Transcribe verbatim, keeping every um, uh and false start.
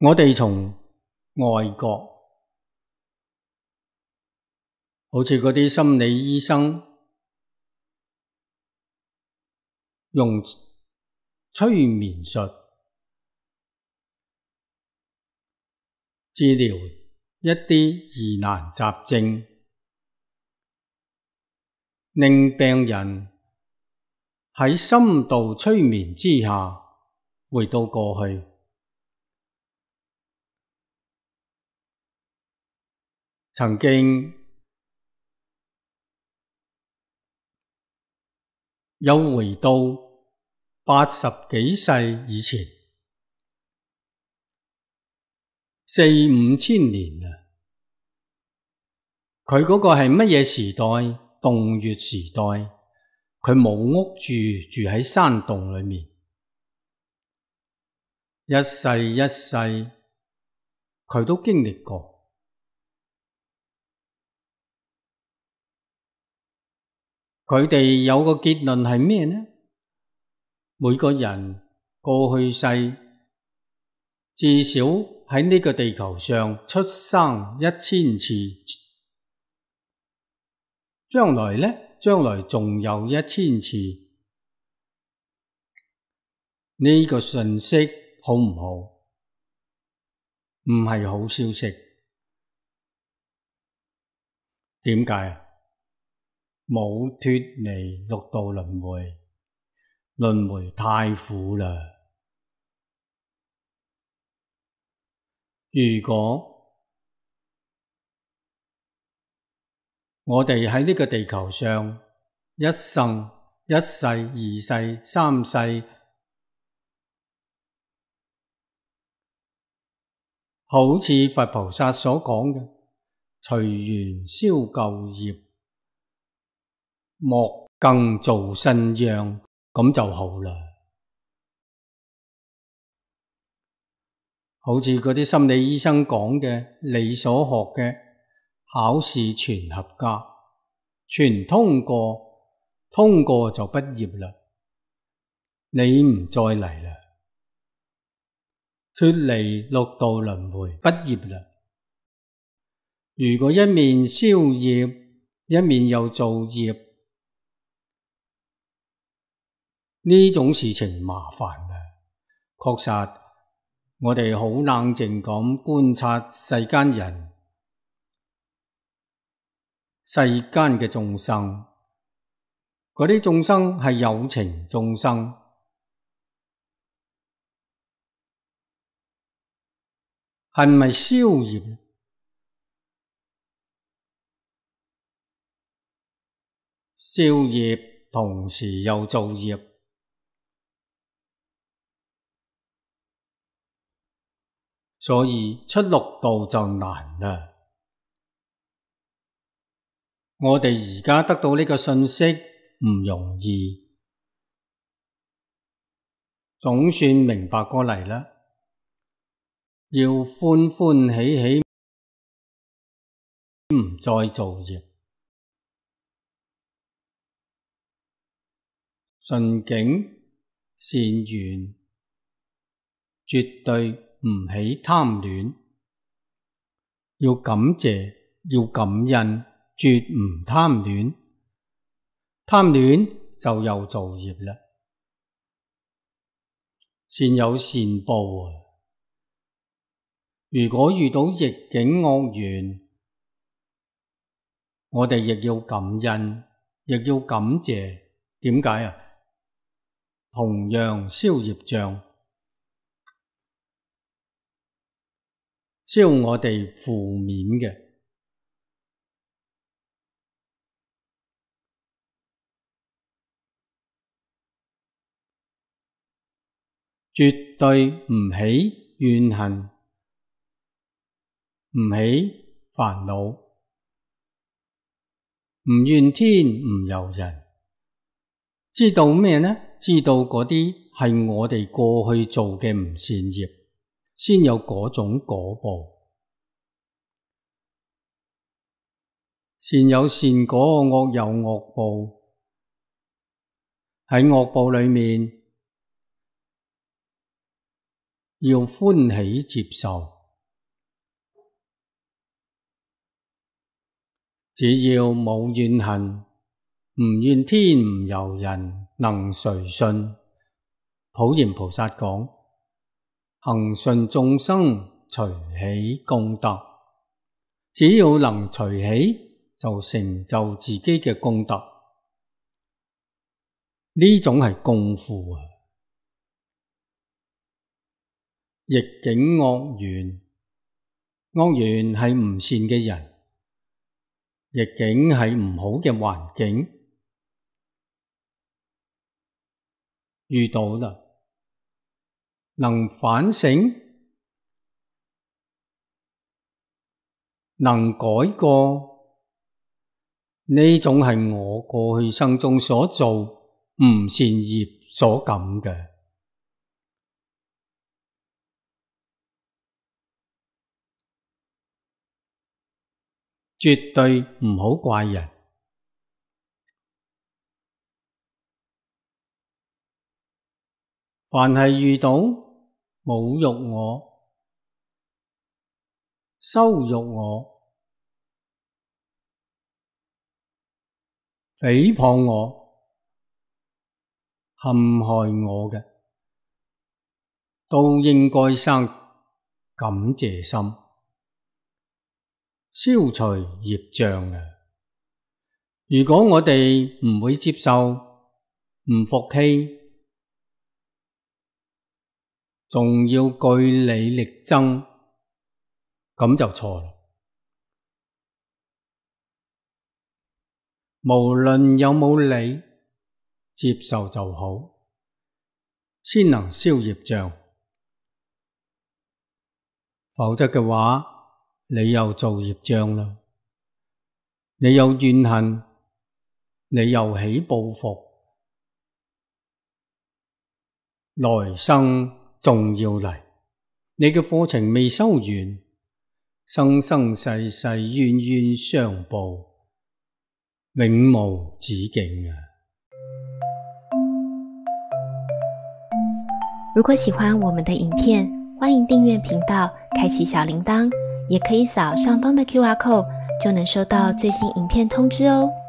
我哋從外國，好似嗰啲心理醫生用催眠術治療一啲疑難雜症，令病人喺深度催眠之下回到過去。曾經有回到八十幾世以前，四五千年啊！佢嗰個係乜嘢時代？洞穴時代。佢冇屋住，住喺山洞裏面，一世一世佢都經歷過。佢哋有個結論係咩呢？每個人過去世至少喺呢個地球上出生一千次，將來呢？將來仲有一千次。呢個信息好唔好？唔係好消息。點解啊？冇脫離六道輪迴，輪迴太苦啦。如果我哋喺呢個地球上一生一世二世三世，好似佛菩薩所講嘅，隨緣消舊業，莫更造新樣，咁就好啦。好似嗰啲心理醫生講嘅，你所學嘅考試全合格，全通過，通過就畢業啦。你唔再嚟啦，脫離六道輪迴，畢業啦。如果一面消業，一面又造業，呢種事情麻煩啦。確實，我哋好冷靜咁觀察世間人，世間嘅眾生，嗰啲眾生係有情眾生，係咪消業？消業同時又造業，所以出六道就難啦。我哋而家得到呢個信息唔容易，總算明白過嚟啦。要歡歡喜喜，唔再造業，順境善緣，絕對唔起貪戀，要感謝，要感恩，絕唔貪戀。貪戀就又造業啦。善有善報啊！如果遇到逆境惡緣，我哋亦要感恩，亦要感謝。點解啊？同樣消業障，消我哋負面嘅，絕對唔起怨恨，唔起煩惱，唔怨天唔尤人。知道咩呢？知道嗰啲係我哋過去做嘅唔善業，先有嗰種果報。善有善果，惡有惡報。喺惡報裏面， 要歡喜接受。只要冇怨恨，唔怨天唔尤人，能隨順。普賢菩薩講，恒順眾生，隨喜功德。只要能隨喜，就成就自己嘅功德。呢種係功夫啊！逆境惡緣，惡緣係唔善嘅人，逆境係唔好嘅環境。遇到啦，能反省，能改過，呢種係我過去生中所做唔善業所感嘅。絕對唔好怪人。凡係遇到侮辱我、羞辱我、誹謗我、陷害我嘅，都應該生感謝心，消除業障嘅。如果我哋唔會接受、唔服氣，仲要據理力爭，咁就錯啦。無論有冇理，接受就好，先能消業障。否則嘅話，你又做業障啦，你有怨恨，你又起報復，來生仲要嚟，你嘅課程未修完，生生世世冤冤相報，永無止境啊！ 如果喜歡我們的影片，歡迎訂閱頻道，開啟小鈴鐺，也可以掃上方的 Q R code，就能收到最新影片通知哦。